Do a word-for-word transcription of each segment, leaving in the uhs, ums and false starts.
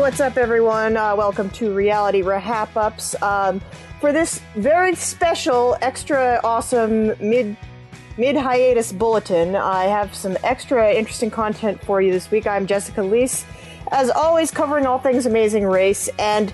what's up, everyone? Uh, welcome to Reality Wrap-Ups. Um, for this very special, extra awesome mid mid hiatus bulletin, I have some extra interesting content for you this week. I'm Jessica Leese, as always, covering all things Amazing Race, and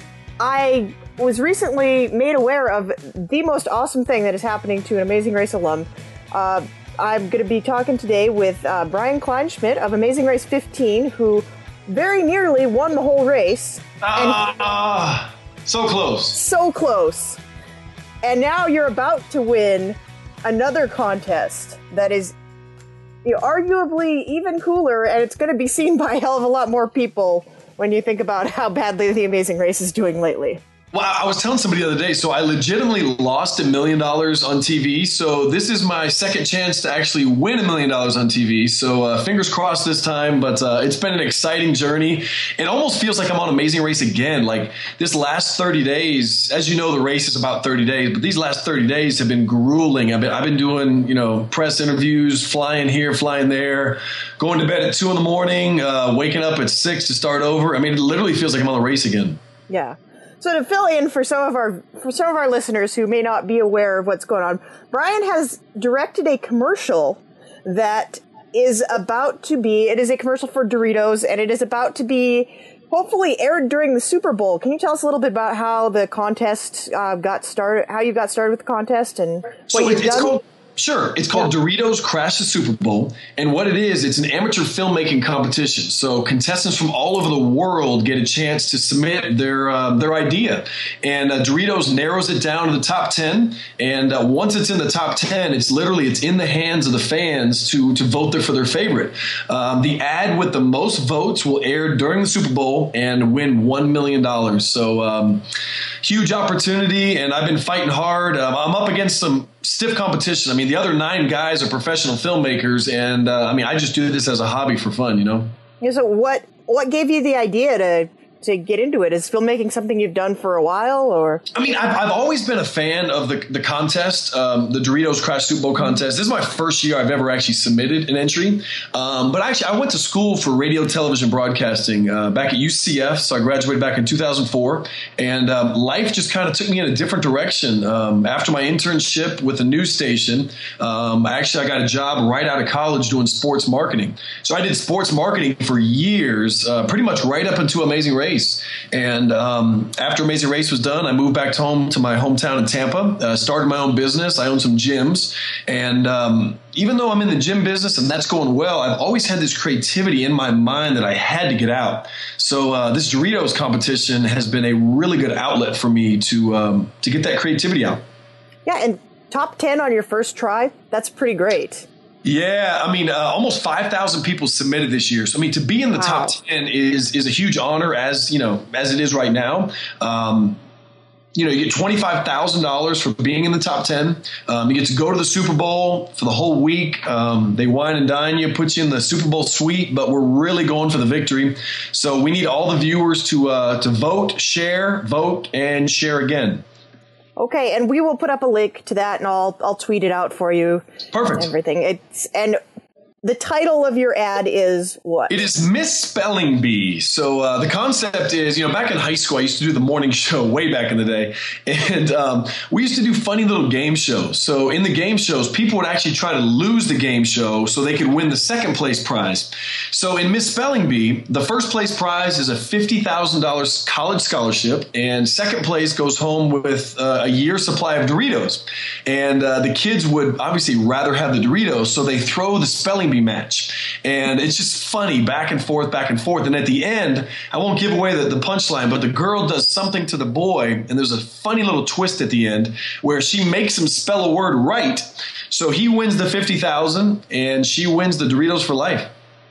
I was recently made aware of the most awesome thing that is happening to an Amazing Race alum. Uh, I'm going to be talking today with uh, Brian Kleinschmidt of Amazing Race fifteen, who very nearly won the whole race. Ah, ah, so close. So close. And now you're about to win another contest that is, you know, arguably even cooler, and it's going to be seen by a hell of a lot more people when you think about how badly the Amazing Race is doing lately. Well, I was telling somebody the other day, so I legitimately lost a million dollars on T V. So this is my second chance to actually win a million dollars on T V. So uh, fingers crossed this time, but uh, it's been an exciting journey. It almost feels like I'm on Amazing Race again. Like this last thirty days, as you know, the race is about thirty days, but these last thirty days have been grueling. I've been, I've been doing, you know, press interviews, flying here, flying there, going to bed at two in the morning, uh, waking up at six to start over. I mean, it literally feels like I'm on the race again. Yeah. So to fill in for some of our for some of our listeners who may not be aware of what's going on, Brian has directed a commercial that is about to be, it is a commercial for Doritos, and it is about to be hopefully aired during the Super Bowl. Can you tell us a little bit about how the contest uh, got started, how you got started with the contest, and what so you've it, it's done? Called- Sure. It's called yeah. Doritos Crash the Super Bowl. And what it is, it's an amateur filmmaking competition. So contestants from all over the world get a chance to submit their uh, their idea. And uh, Doritos narrows it down to the top ten. And uh, once it's in the top ten, it's literally it's in the hands of the fans to, to vote there for their favorite. Um, the ad with the most votes will air during the Super Bowl and win one million dollars. So um, huge opportunity. And I've been fighting hard. Um, I'm up against some stiff competition. I mean, the other nine guys are professional filmmakers, and uh, I mean, I just do this as a hobby for fun, you know? Yeah, so what what gave you the idea to to get into it? Is filmmaking something you've done for a while, or? I mean, I've, I've always been a fan of the, the contest, um, the Doritos Crash Super Bowl contest. This is my first year I've ever actually submitted an entry. Um, but actually, I went to school for radio, television, broadcasting uh, back at U C F. So I graduated back in two thousand four. And um, life just kind of took me in a different direction. Um, after my internship with a news station, um, actually, I got a job right out of college doing sports marketing. So I did sports marketing for years, uh, pretty much right up into Amazing Race. And um, after Amazing Race was done, I moved back home to my hometown in Tampa, uh, started my own business. I own some gyms. And um, even though I'm in the gym business and that's going well, I've always had this creativity in my mind that I had to get out. So uh, this Doritos competition has been a really good outlet for me to um, to get that creativity out. Yeah, and top ten on your first try, that's pretty great. Yeah, I mean, uh, almost five thousand people submitted this year. So, I mean, to be in the wow. top ten is is a huge honor, as you know, as it is right now. Um, you know, you get twenty-five thousand dollars for being in the top ten. Um, you get to go to the Super Bowl for the whole week. Um, they wine and dine you, put you in the Super Bowl suite, but we're really going for the victory. So we need all the viewers to uh, to vote, share, vote, and share again. Okay, and we will put up a link to that, and I'll I'll tweet it out for you. Perfect. And everything. It's and the title of your ad is what? It is Misspelling Bee. So uh, the concept is, you know, back in high school, I used to do the morning show way back in the day. And um, we used to do funny little game shows. So in the game shows, people would actually try to lose the game show so they could win the second place prize. So in Misspelling Bee, the first place prize is a fifty thousand dollars college scholarship. And second place goes home with uh, a year's supply of Doritos. And uh, the kids would obviously rather have the Doritos, so they throw the spelling bee match. And it's just funny, back and forth, back and forth. And at the end, I won't give away the, the punchline, but the girl does something to the boy, and there's a funny little twist at the end where she makes him spell a word right. So he wins the fifty thousand dollars, and she wins the Doritos for life.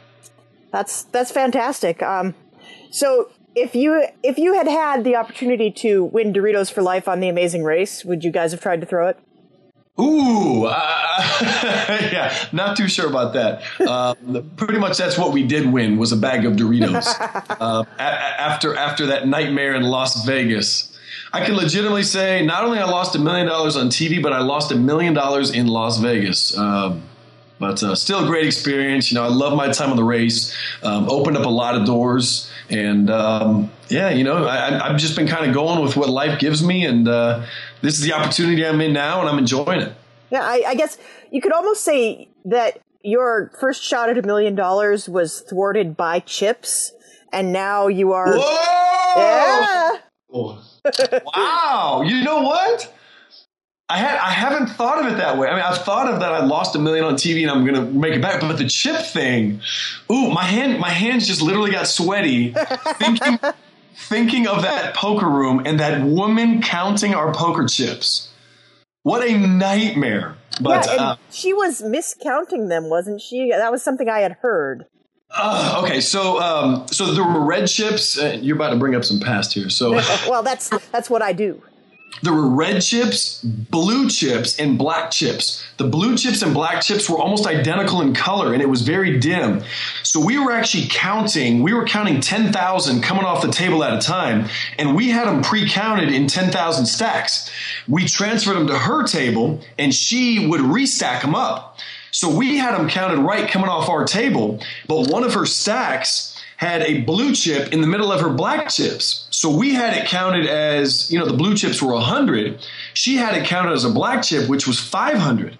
That's that's fantastic. Um, so if you if you had had the opportunity to win Doritos for life on The Amazing Race, would you guys have tried to throw it? Ooh, uh, yeah, not too sure about that. Um, pretty much that's what we did win, was a bag of Doritos uh, a- after after that nightmare in Las Vegas. I can legitimately say not only I lost a million dollars on T V, but I lost a million dollars in Las Vegas. Um, But uh, still a great experience. You know, I love my time on the race. Um, opened up a lot of doors. And um, yeah, you know, I, I've just been kind of going with what life gives me, and uh, this is the opportunity I'm in now, and I'm enjoying it. Yeah, I, I guess you could almost say that your first shot at a million dollars was thwarted by chips, and now you are. Whoa! Yeah. Wow! You know what? I had I haven't thought of it that way. I mean, I've thought of that I lost a million on T V and I'm gonna make it back. But the chip thing, ooh, my hand my hands just literally got sweaty thinking thinking of that poker room and that woman counting our poker chips. What a nightmare! But yeah, and uh, she was miscounting them, wasn't she? That was something I had heard. Uh, okay, so um, so there were red chips. Uh, you're about to bring up some past here. So well, that's that's what I do. There were red chips, blue chips, and black chips. The blue chips and black chips were almost identical in color, and it was very dim. So we were actually counting. We were counting ten thousand coming off the table at a time, and we had them pre-counted in ten thousand stacks. We transferred them to her table, and she would restack them up. So we had them counted right coming off our table, but one of her stacks had a blue chip in the middle of her black chips. So we had it counted as, you know, the blue chips were one hundred. She had it counted as a black chip, which was five hundred.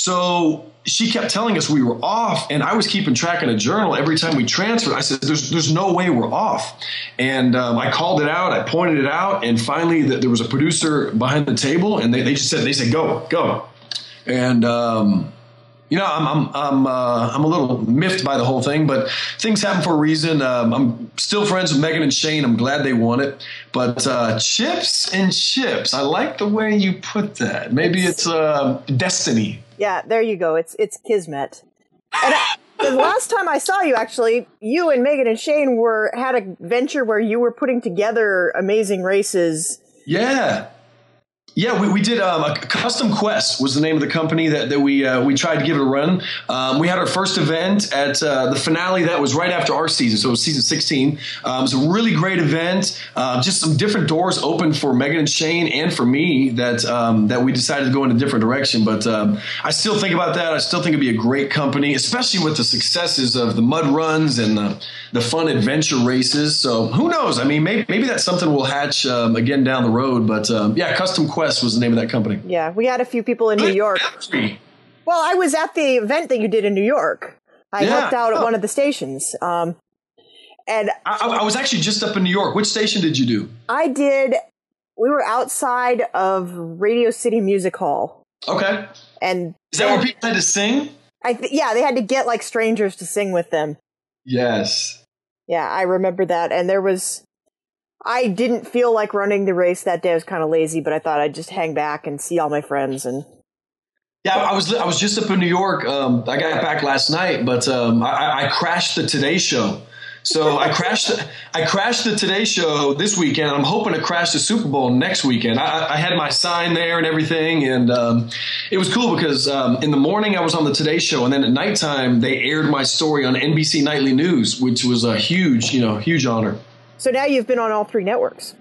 So she kept telling us we were off, and I was keeping track in a journal every time we transferred. I said, there's there's no way we're off. And um, I called it out. I pointed it out. And finally, the, there was a producer behind the table, and they, they just said, they said, go, go. And, um, You know, I'm I'm I'm uh, I'm a little miffed by the whole thing, but things happen for a reason. Um, I'm still friends with Megan and Shane. I'm glad they won it. But uh, chips and chips, I like the way you put that. Maybe it's uh, destiny. Yeah, there you go. It's it's kismet. And I, the last time I saw you, actually, you and Megan and Shane were had a venture where you were putting together amazing races. Yeah. Yeah, we, we did um, a Custom Quest was the name of the company that, that we uh, we tried to give it a run. Um, we had our first event at uh, the finale that was right after our season, so it was season sixteen. Um, it was a really great event. Uh, just some different doors opened for Megan and Shane and for me that um, that we decided to go in a different direction. But um, I still think about that. I still think it'd be a great company, especially with the successes of the mud runs and the, the fun adventure races. So who knows? I mean, maybe, maybe that's something we'll hatch um, again down the road. But um, yeah, Custom Quest was the name of that company. Yeah, we had a few people in New York. Well, I was at the event that you did in New York. I yeah. helped out at one of the stations. Um, and I, I was actually just up in New York. Which station did you do? I did. We were outside of Radio City Music Hall. Okay. And is that where people had to sing? I th- yeah, they had to get like strangers to sing with them. Yes. Yeah, I remember that. And there was. I didn't feel like running the race that day. I was kind of lazy, but I thought I'd just hang back and see all my friends. And yeah, I was I was just up in New York. Um, I got back last night, but um, I, I crashed the Today Show. So I crashed I crashed the Today Show this weekend. I'm hoping to crash the Super Bowl next weekend. I, I had my sign there and everything, and um, it was cool because um, in the morning I was on the Today Show, and then at nighttime they aired my story on N B C Nightly News, which was a huge, you know, huge honor. So now you've been on all three networks.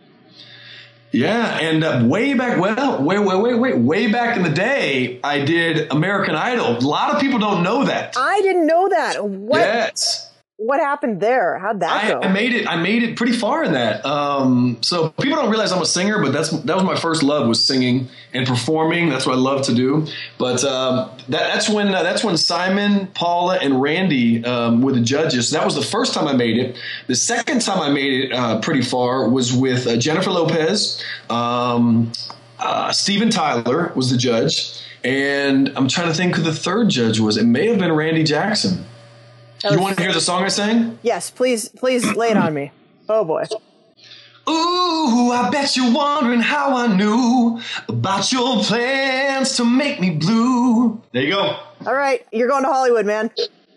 Yeah, and uh, way back, well, way, way, way, way, way back in the day, I did American Idol. A lot of people don't know that. I didn't know that. What? Yes. What happened there? How'd that I, go? I made it. I made it pretty far in that. Um, so people don't realize I'm a singer, but that's that was my first love was singing and performing. That's what I love to do. But um, that, that's when uh, that's when Simon, Paula, and Randy um, were the judges. So that was the first time I made it. The second time I made it uh, pretty far was with uh, Jennifer Lopez. Um, uh, Steven Tyler was the judge, and I'm trying to think who the third judge was. It may have been Randy Jackson. You want to hear the song I sang? Yes, please, please lay it on me. Oh boy. Ooh, I bet you're wondering how I knew about your plans to make me blue. There you go. All right, you're going to Hollywood, man.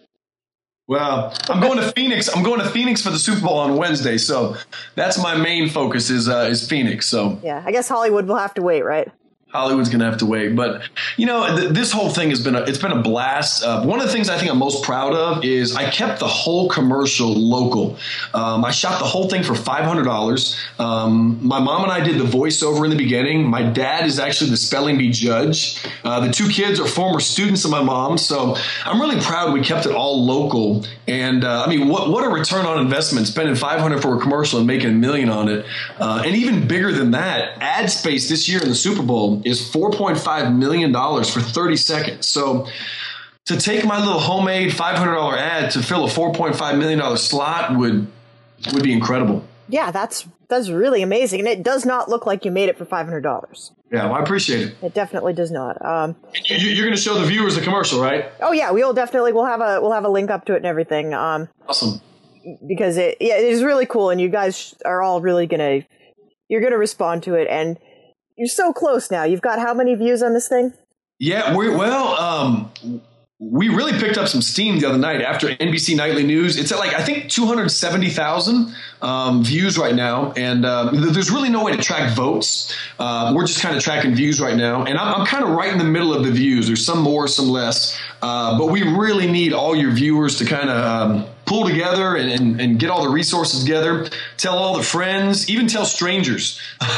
Well, I'm going to Phoenix. I'm going to Phoenix for the Super Bowl on Wednesday, so that's my main focus is uh, is Phoenix. So yeah, I guess Hollywood will have to wait, right? Hollywood's going to have to wait. But, you know, th- this whole thing has been a, it's been a blast. Uh, one of the things I think I'm most proud of is I kept the whole commercial local. Um, I shot the whole thing for five hundred dollars. Um, my mom and I did the voiceover in the beginning. My dad is actually the spelling bee judge. Uh, the two kids are former students of my mom. So I'm really proud we kept it all local. And, uh, I mean, what, what a return on investment, spending five hundred dollars for a commercial and making a million on it. Uh, and even bigger than that, ad space this year in the Super Bowl is four point five million dollars for thirty seconds. So to take my little homemade five hundred dollars ad to fill a four point five million dollars slot would would be incredible. Yeah, that's that's really amazing. And it does not look like you made it for five hundred dollars. Yeah, well, I appreciate it. It definitely does not. Um, you, you're going to show the viewers the commercial, right? Oh yeah, we'll definitely we'll have a we'll have a link up to it and everything. Um, awesome. Because it yeah, it is really cool, and you guys are all really gonna you're gonna respond to it, and you're so close now. You've got how many views on this thing? Yeah, we well, um, we really picked up some steam the other night after N B C Nightly News. It's at like, I think, two hundred seventy thousand um, views right now. And uh, there's really no way to track votes. Uh, we're just kind of tracking views right now. And I'm, I'm kind of right in the middle of the views. There's some more, some less. Uh, but we really need all your viewers to kind of um, pull together and, and, and get all the resources together. Tell all the friends, even tell strangers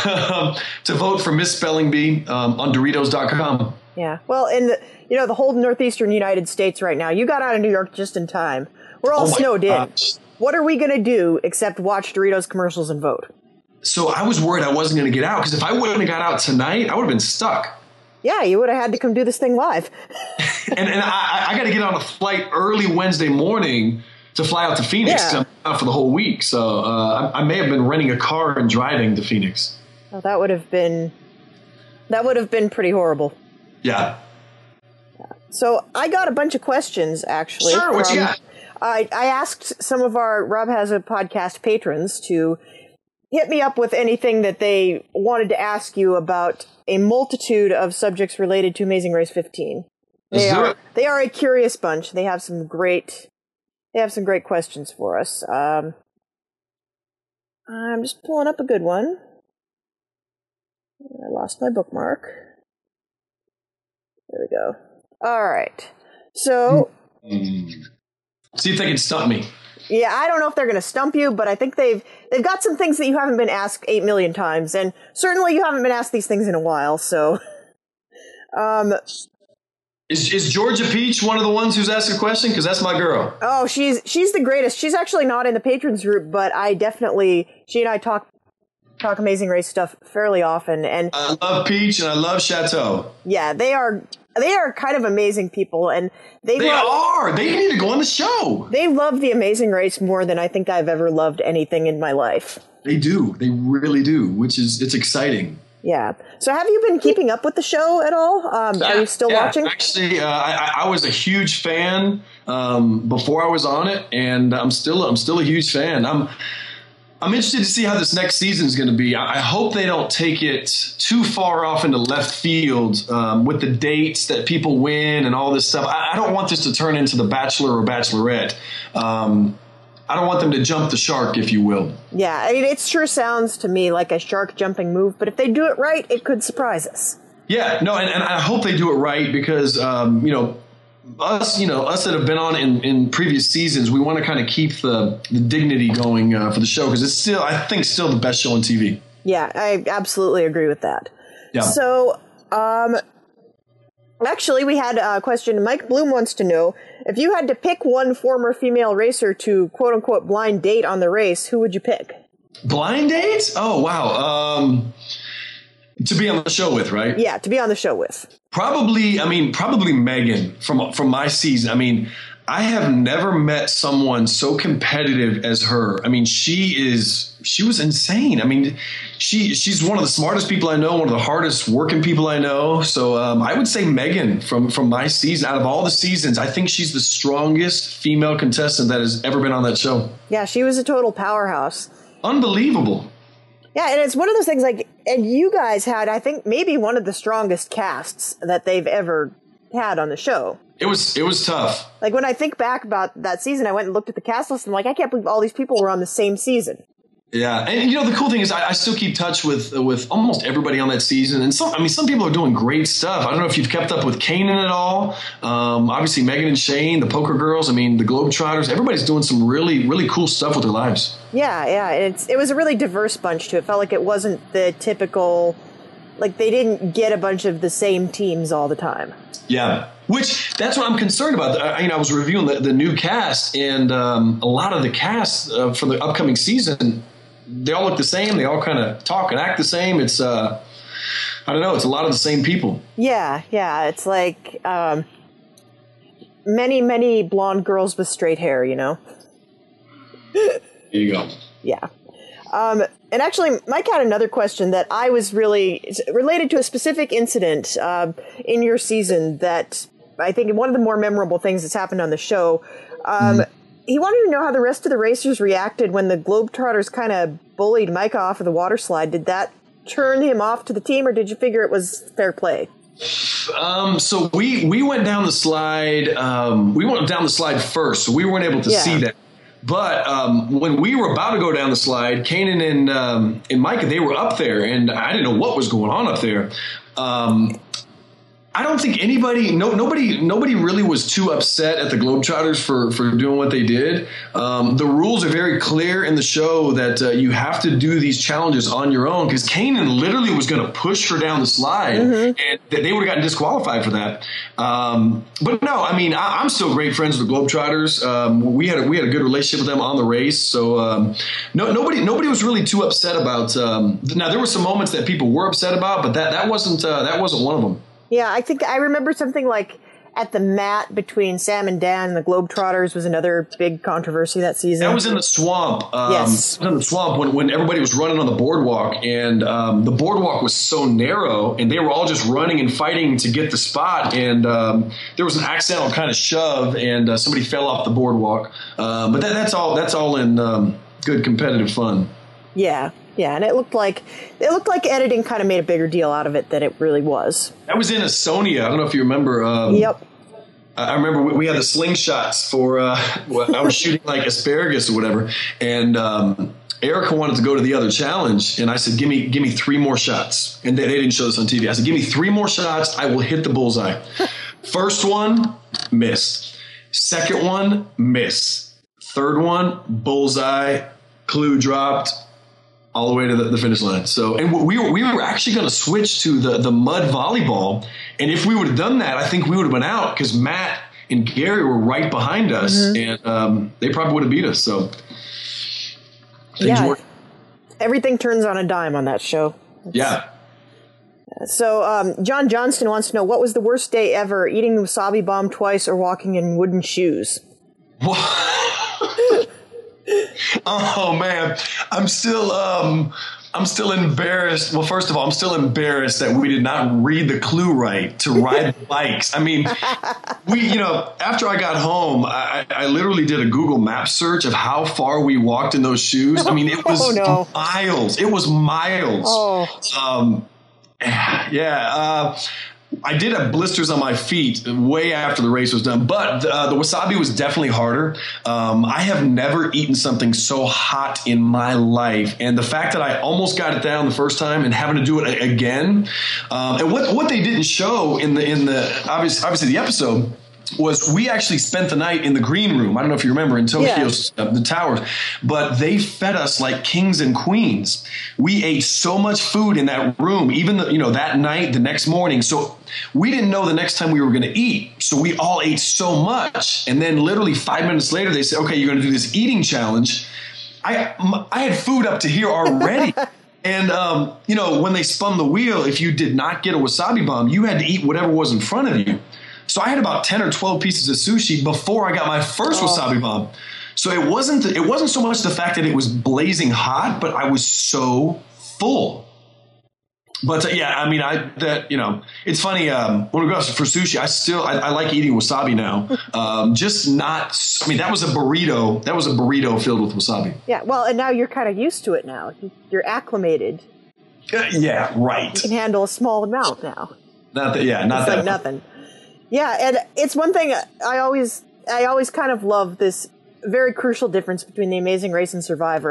to vote for Miss Spelling Bee um, on Doritos dot com. Yeah. Well, in the you know the whole northeastern United States right now, you got out of New York just in time. We're all oh snowed gosh. in. What are we going to do except watch Doritos commercials and vote? So I was worried I wasn't going to get out, because if I wouldn't have got out tonight, I would have been stuck. Yeah, you would have had to come do this thing live. and and I, I got to get on a flight early Wednesday morning to fly out to Phoenix. Yeah. I'm out for the whole week. So uh, I, I may have been renting a car and driving to Phoenix. Well, that would have been that would have been pretty horrible. Yeah. So I got a bunch of questions, actually. Sure, what you got? I, I asked some of our Rob Has a Podcast patrons to hit me up with anything that they wanted to ask you about a multitude of subjects related to Amazing Race fifteen. They Let's do are it. they are a curious bunch. They have some great they have some great questions for us. Um, I'm just pulling up a good one. I lost my bookmark. There we go. All right. So, Mm. See if they can stump me. yeah, I don't know if they're going to stump you, but I think they've they've got some things that you haven't been asked eight million times, and certainly you haven't been asked these things in a while. So, um, Is is Georgia Peach one of the ones who's asked a question? Because that's my girl. oh, she's she's the greatest. She's actually not in the patrons group, but I definitely she and I talk talk Amazing Race stuff fairly often, and I love Peach and I love Chateau. yeah, they are they are kind of amazing people, and they They love, are. They need to go on the show. they love the Amazing Race more than I think I've ever loved anything in my life. They do. They really do, which is, it's exciting. Yeah. So have you been keeping up with the show at all? Um, are you still Yeah, watching? Actually, uh, I, I was a huge fan um, before I was on it, and I'm still I'm still a huge fan. I'm I'm interested to see how this next season is going to be. I, I hope they don't take it too far off into left field um, with the dates that people win and all this stuff. I, I don't want this to turn into The Bachelor or Bachelorette. Um, I don't want them to jump the shark, if you will. Yeah, I mean, it sure sounds to me like a shark jumping move, but if they do it right, it could surprise us. Yeah, no, and, and I hope they do it right because, um, you know, us, you know, us that have been on in, in previous seasons, we want to kind of keep the, the dignity going uh, for the show because it's still, I think, still the best show on T V. Yeah, I absolutely agree with that. Yeah. So, um, actually, we had a question. Mike Bloom wants to know, if you had to pick one former female racer to quote-unquote blind date on the race, who would you pick? Blind date? Oh, wow. Um, to be on the show with, right? Yeah, to be on the show with. Probably, I mean, probably Megan from from my season. I mean, I have never met someone so competitive as her. I mean, she is, she was insane. I mean, she she's one of the smartest people I know, one of the hardest working people I know. So um, I would say Megan from, from my season. Out of all the seasons, I think she's the strongest female contestant that has ever been on that show. Yeah, she was a total powerhouse. Unbelievable. Yeah, and it's one of those things like, and you guys had, I think, maybe one of the strongest casts that they've ever had on the show. It was it was tough. Like, when I think back about that season, I went and looked at the cast list, and I'm like, I can't believe all these people were on the same season. Yeah, and you know the cool thing is I, I still keep touch with with almost everybody on that season, and some I mean some people are doing great stuff. I don't know if you've kept up with Kanan at all. Um, obviously, Megan and Shane, the Poker Girls. I mean, the Globetrotters. Everybody's doing some really really cool stuff with their lives. Yeah, yeah. It's it was a really diverse bunch too. It felt like it wasn't the typical, like they didn't get a bunch of the same teams all the time. Yeah, which that's what I'm concerned about. I, you know, I was reviewing the, the new cast, and um, a lot of the cast uh, for the upcoming season. They all look the same. They all kind of talk and act the same. It's, uh, I don't know. It's a lot of the same people. Yeah, yeah. It's like um, many, many blonde girls with straight hair, you know? There you go. Yeah. Um, and actually, Mike had another question that I was really it's related to a specific incident uh, in your season that I think one of the more memorable things that's happened on the show. Um, mm. He wanted to know how the rest of the racers reacted when the Globetrotters kind of bullied Micah off of the water slide. Did that turn him off to the team, or did you figure it was fair play? Um, so we, we went down the slide. Um, we went down the slide first, so we weren't able to yeah. see that. But um, when we were about to go down the slide, Kanan and um, and Micah, they were up there, and I didn't know what was going on up there. Um, I don't think anybody, no, nobody, nobody really was too upset at the Globetrotters for, for doing what they did. Um, the rules are very clear in the show that uh, you have to do these challenges on your own, because Kanan literally was going to push her down the slide, mm-hmm. and they would have gotten disqualified for that. Um, but no, I mean, I, I'm still great friends with the Globetrotters. Um, we had a, we had a good relationship with them on the race, so um, no, nobody nobody was really too upset about. Um, now there were some moments that people were upset about, but that that wasn't uh, that wasn't one of them. Yeah, I think I remember something like at the mat between Sam and Dan and the Globetrotters was another big controversy that season. That was in the swamp. Um, yes. In the swamp when, when everybody was running on the boardwalk, and um, the boardwalk was so narrow, and they were all just running and fighting to get the spot, and um, there was an accidental kind of shove, and uh, somebody fell off the boardwalk. Um, but that, that's all. That's all in um, good competitive fun. Yeah. Yeah, and it looked like it looked like editing kind of made a bigger deal out of it than it really was. That was in Estonia. I don't know if you remember. Um, yep. I remember we had the slingshots for. Uh, I was shooting like asparagus or whatever, and um, Erica wanted to go to the other challenge, and I said, "Give me, give me three more shots." And they, they didn't show this on T V. I said, "Give me three more shots. I will hit the bullseye." First one, missed. Second one, missed. Third one, bullseye. Clue dropped. All the way to the, the finish line. So, and we were we were actually going to switch to the the mud volleyball, and if we would have done that, I think we would have been out because Matt and Gary were right behind us, mm-hmm. and um, they probably would have beat us. So, yeah, were- everything turns on a dime on that show. It's- yeah. So, um, John Johnston wants to know, what was the worst day ever? Eating the wasabi bomb twice or walking in wooden shoes? Oh man, I'm still um I'm still embarrassed. Well, first of all, I'm still embarrassed that we did not read the clue right to ride bikes. I mean, we, you know, after I got home, I, I literally did a Google Maps search of how far we walked in those shoes. I mean, it was oh, no. miles. It was miles. Oh. Um, yeah. Uh, I did have blisters on my feet way after the race was done, but uh, the wasabi was definitely harder. Um, I have never eaten something so hot in my life, and the fact that I almost got it down the first time and having to do it again, um, and what what they didn't show in the in the obviously, obviously the episode was we actually spent the night in the green room. I don't know if you remember in Tokyo, yeah. uh, the towers, but they fed us like kings and queens. We ate so much food in that room, even the, you know, that night, the next morning. So we didn't know the next time we were going to eat. So we all ate so much. And then literally five minutes later, they said, okay, you're going to do this eating challenge. I, I had food up to here already. And, um, you know, when they spun the wheel, if you did not get a wasabi bomb, you had to eat whatever was in front of you. So I had about ten or twelve pieces of sushi before I got my first oh. wasabi bomb. So it wasn't the, it wasn't so much the fact that it was blazing hot, but I was so full. But uh, yeah, I mean, I that you know, it's funny um, when we go for sushi. I still I, I like eating wasabi now. Um, just not. I mean, that was a burrito. That was a burrito filled with wasabi. Yeah, well, and now you're kind of used to it now. You're acclimated. Uh, yeah, right. You can handle a small amount now. Not that. Yeah, not it's that. Like nothing. Yeah, and it's one thing I always I always kind of love this very crucial difference between The Amazing Race and Survivor.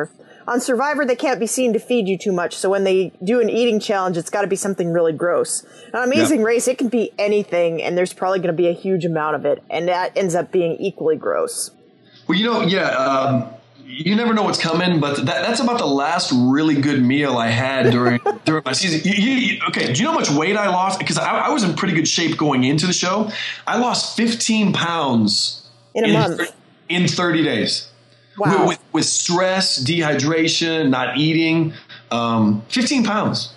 on Survivor, they can't be seen to feed you too much. So when they do an eating challenge, it's got to be something really gross. On Amazing yeah. Race, it can be anything, and there's probably going to be a huge amount of it, and that ends up being equally gross. Well, you know, yeah, um, you never know what's coming, but that, that's about the last really good meal I had during during my season. You, you, okay, do you know how much weight I lost? Because I, I was in pretty good shape going into the show. I lost fifteen pounds in a in, month in thirty days. Wow. With, with, with stress, dehydration, not eating, um, fifteen pounds.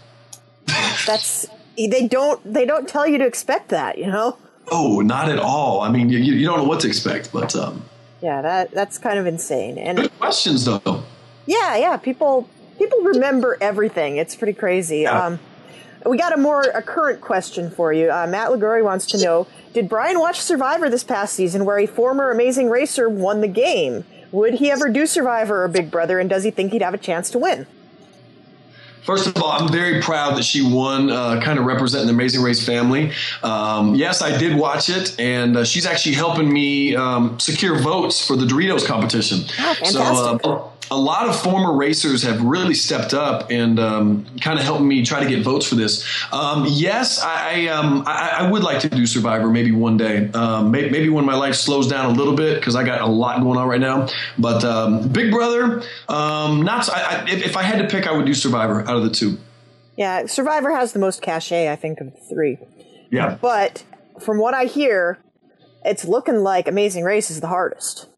That's they don't they don't tell you to expect that, you know? Oh, not at all. I mean, you, you don't know what to expect, but um, yeah, that that's kind of insane. And good questions, though. Yeah, yeah. People people remember everything. It's pretty crazy. Yeah. Um, we got a more a current question for you. Uh, Matt Liguri wants to know: did Brian watch Survivor this past season, where a former Amazing Racer won the game? Would he ever do Survivor or Big Brother, and does he think he'd have a chance to win? First of all, I'm very proud that she won, uh, kind of representing the Amazing Race family. Um, yes, I did watch it, and uh, she's actually helping me um, secure votes for the Doritos competition. Oh, fantastic. So, uh, a lot of former racers have really stepped up and um, kind of helped me try to get votes for this. Um, yes, I, I, um, I, I would like to do Survivor maybe one day. Um, maybe, maybe when my life slows down a little bit, because I got a lot going on right now. But um, Big Brother, um, not. So, I, I, if, if I had to pick, I would do Survivor out of the two. Yeah, Survivor has the most cachet, I think, of the three. Yeah. But from what I hear, it's looking like Amazing Race is the hardest.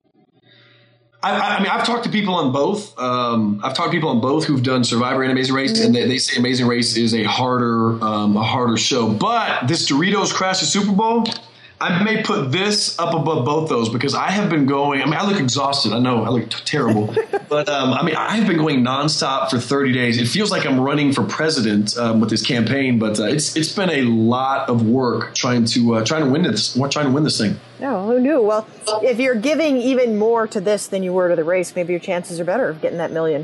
I, I mean, I've talked to people on both. Um, I've talked to people on both who've done Survivor and Amazing Race, mm-hmm. and they, they say Amazing Race is a harder, um, a harder show. But this Doritos Crash the Super Bowl, I may put this up above both those because I have been going. I mean, I look exhausted. I know I look t- terrible, but um, I mean, I've been going nonstop for thirty days. It feels like I'm running for president um, with this campaign, but uh, it's it's been a lot of work trying to uh, trying to win this, trying to win this thing. No, who knew? Well, if you're giving even more to this than you were to the race, maybe your chances are better of getting that million.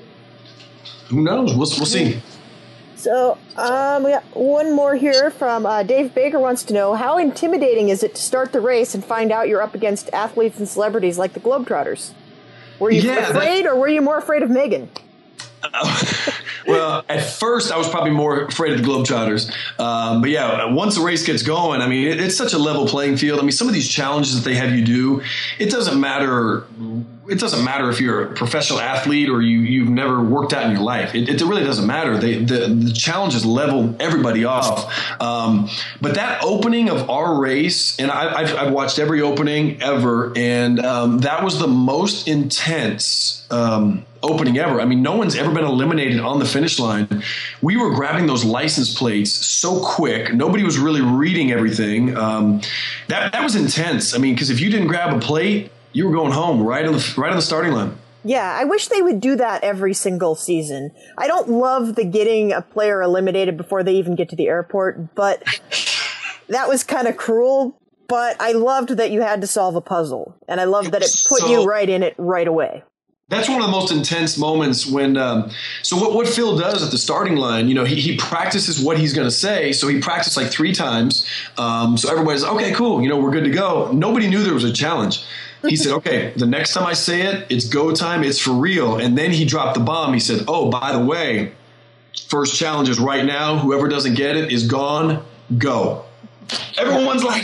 Who knows? We'll we'll see. So um, we got one more here from uh, Dave Baker wants to know, how intimidating is it to start the race and find out you're up against athletes and celebrities like the Globetrotters? Were you yeah, afraid, that- or were you more afraid of Megan? Uh, well, at first I was probably more afraid of the Globetrotters. Um, but yeah, once the race gets going, I mean, it, it's such a level playing field. I mean, some of these challenges that they have you do, it doesn't matter. It doesn't matter if you're a professional athlete or you, you've never worked out in your life. It, it really doesn't matter. They, the, the challenges level everybody off. Um, but that opening of our race, and I, I've, I've watched every opening ever, and um, that was the most intense um, opening ever. I mean, no one's ever been eliminated on the finish line. We were grabbing those license plates so quick. Nobody was really reading everything. Um, that, that was intense. I mean, because if you didn't grab a plate, you were going home right on the right on the starting line. Yeah, I wish they would do that every single season. I don't love the getting a player eliminated before they even get to the airport, but that was kind of cruel. But I loved that you had to solve a puzzle, and I loved that it put so, you right in it right away. That's one of the most intense moments when um, – so what, what Phil does at the starting line, you know, he, he practices what he's going to say. So he practiced like three times. Um, so everybody's, okay, cool, you know, we're good to go. Nobody knew there was a challenge. He said, okay, the next time I say it, it's go time, it's for real. And then he dropped the bomb. He said, oh, by the way, first challenge is right now. Whoever doesn't get it is gone. Go. Everyone's like,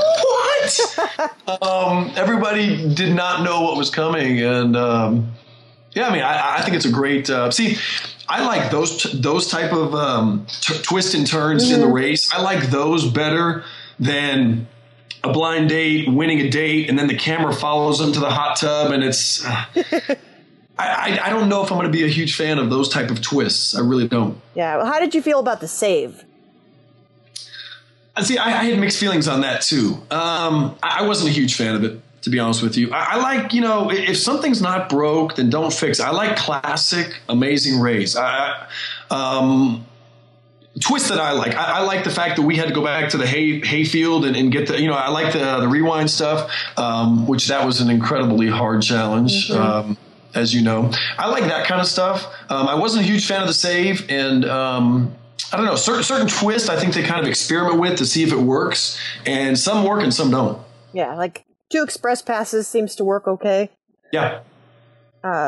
what? um, everybody did not know what was coming. And, um, yeah, I mean, I, I think it's a great uh, – see, I like those those type of um, t- twists and turns mm-hmm. in the race. I like those better than – a blind date, winning a date, and then the camera follows them to the hot tub, and it's uh, I, I, I don't know if I'm going to be a huge fan of those type of twists. I really don't. Yeah. Well, how did you feel about the save? See, I, I had mixed feelings on that, too. Um, I, I wasn't a huge fan of it, to be honest with you. I, I like, you know, if something's not broke, then don't fix it. I like classic Amazing Race. I, um twist that I like. I, I like the fact that we had to go back to the hay hayfield and, and get the, you know, I like the the rewind stuff, um, which that was an incredibly hard challenge, mm-hmm. um, as you know. I like that kind of stuff. Um, I wasn't a huge fan of the save, and um, I don't know, certain certain twists I think they kind of experiment with to see if it works, and some work and some don't. Yeah, like two express passes seems to work okay. Yeah. Um,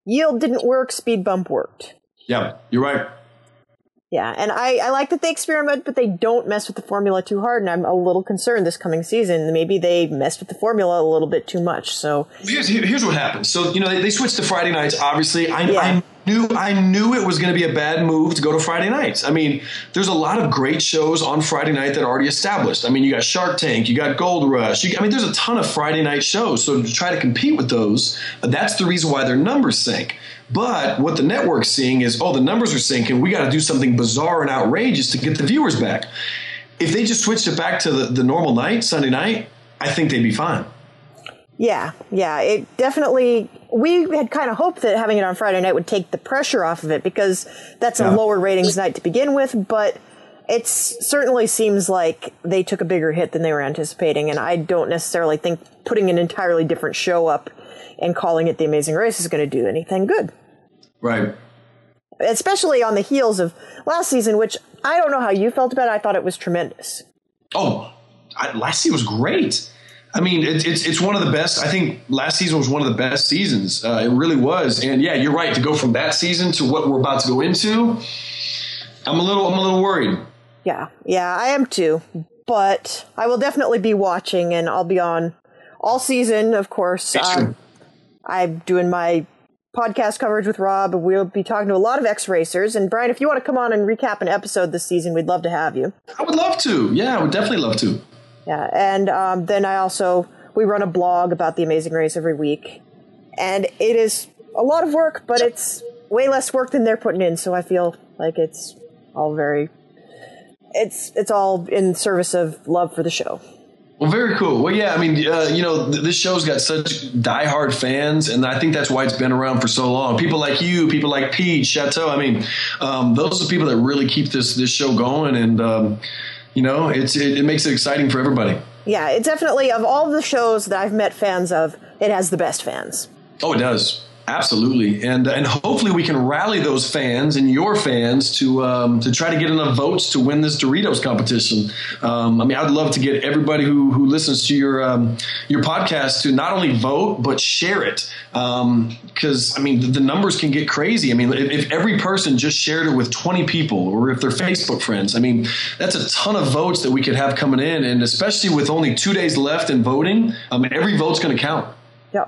yield didn't work, speed bump worked. Yeah, you're right. Yeah, and I, I like that they experiment, but they don't mess with the formula too hard, and I'm a little concerned this coming season. Maybe they messed with the formula a little bit too much. So here's here's what happens. So you know they, they switched to Friday nights. Obviously, I, yeah. I knew I knew it was going to be a bad move to go to Friday nights. I mean, there's a lot of great shows on Friday night that are already established. I mean, you got Shark Tank, you got Gold Rush. You, I mean, there's a ton of Friday night shows. So to try to compete with those, that's the reason why their numbers sink. But what the network's seeing is, oh, the numbers are sinking. We got to do something bizarre and outrageous to get the viewers back. If they just switched it back to the, the normal night, Sunday night, I think they'd be fine. Yeah, yeah, it definitely, we had kind of hoped that having it on Friday night would take the pressure off of it because that's a yeah. lower ratings night to begin with, but it certainly seems like they took a bigger hit than they were anticipating, and I don't necessarily think putting an entirely different show up and calling it The Amazing Race is going to do anything good. Right. Especially on the heels of last season, which I don't know how you felt about it. I thought it was tremendous. Oh, I, last season was great. I mean, it, it's it's one of the best. I think last season was one of the best seasons. Uh, it really was. And yeah, you're right. To go from that season to what we're about to go into, I'm a little I'm a little worried. Yeah, yeah, I am too. But I will definitely be watching, and I'll be on all season, of course. Um, I'm doing my podcast coverage with Rob. We'll be talking to a lot of X-Racers. And Brian, if you want to come on and recap an episode this season, we'd love to have you. I would love to. Yeah, I would definitely love to. Yeah, and um, then I also, we run a blog about The Amazing Race every week. And it is a lot of work, but it's way less work than they're putting in. So I feel like it's all very, it's it's all in service of love for the show. Well, very cool. Well, yeah, I mean, uh, you know, th- this show's got such diehard fans, and I think that's why it's been around for so long. People like you, people like Pete, Chateau. I mean, um, those are people that really keep this this show going, and um, you know, it's it, it makes it exciting for everybody. Yeah, it definitely, of all the shows that I've met fans of, it has the best fans. Oh, it does. Absolutely. And and hopefully we can rally those fans and your fans to um, to try to get enough votes to win this Doritos competition. Um, I mean, I'd love to get everybody who, who listens to your um, your podcast to not only vote, but share it. Because, um, I mean, the, the numbers can get crazy. I mean, if, if every person just shared it with twenty people or if they're Facebook friends, I mean, that's a ton of votes that we could have coming in. And especially with only two days left in voting, I mean, every vote's going to count. Yep.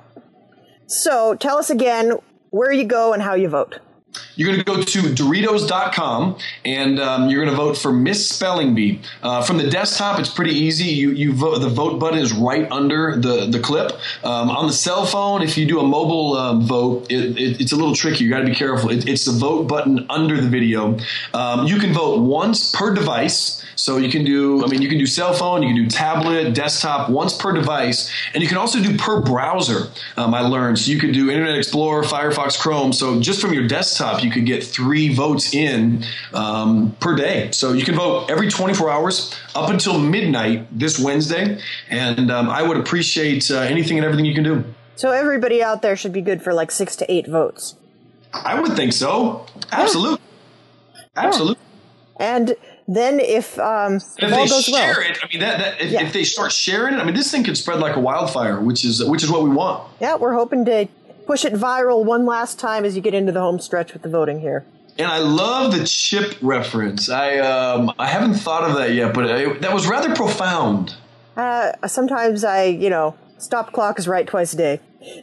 So tell us again where you go and how you vote. You're going to go to Doritos dot com, and um, you're going to vote for Miss Spelling Bee. Uh, from the desktop, it's pretty easy. You you vote. The vote button is right under the, the clip. Um, on the cell phone, if you do a mobile um, vote, it, it, it's a little tricky. You got to be careful. It, it's the vote button under the video. Um, you can vote once per device. So you can do, I mean, you can do cell phone, you can do tablet, desktop, once per device, and you can also do per browser, um, I learned. So you could do Internet Explorer, Firefox, Chrome. So just from your desktop, you could get three votes in um, per day. So you can vote every twenty-four hours up until midnight this Wednesday, and um, I would appreciate uh, anything and everything you can do. So everybody out there should be good for like six to eight votes. I would think so. Absolutely. Yeah. Absolutely. Yeah. And then if, um, if, if all they goes share well, it, I mean, that, that if, yeah. if they start sharing it, I mean, this thing could spread like a wildfire, which is which is what we want. Yeah, we're hoping to push it viral one last time as you get into the home stretch with the voting here. And I love the chip reference. I um, I haven't thought of that yet, but I, that was rather profound. Uh, sometimes I, you know, stop clock is right twice a day.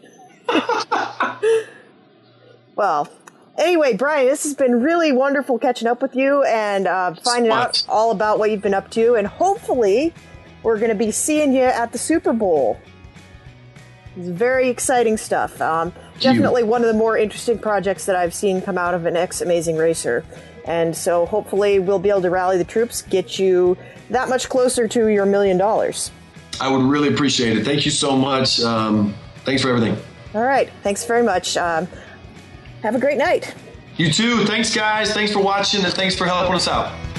Well, anyway, Brian, this has been really wonderful catching up with you and uh, finding out all about what you've been up to. And hopefully we're going to be seeing you at the Super Bowl. It's very exciting stuff. Um, definitely one of the more interesting projects that I've seen come out of an ex-Amazing Racer. And so hopefully we'll be able to rally the troops, get you that much closer to your million dollars. I would really appreciate it. Thank you so much. Um, thanks for everything. All right. Thanks very much. Um, have a great night. You too. Thanks, guys. Thanks for watching, and thanks for helping us out.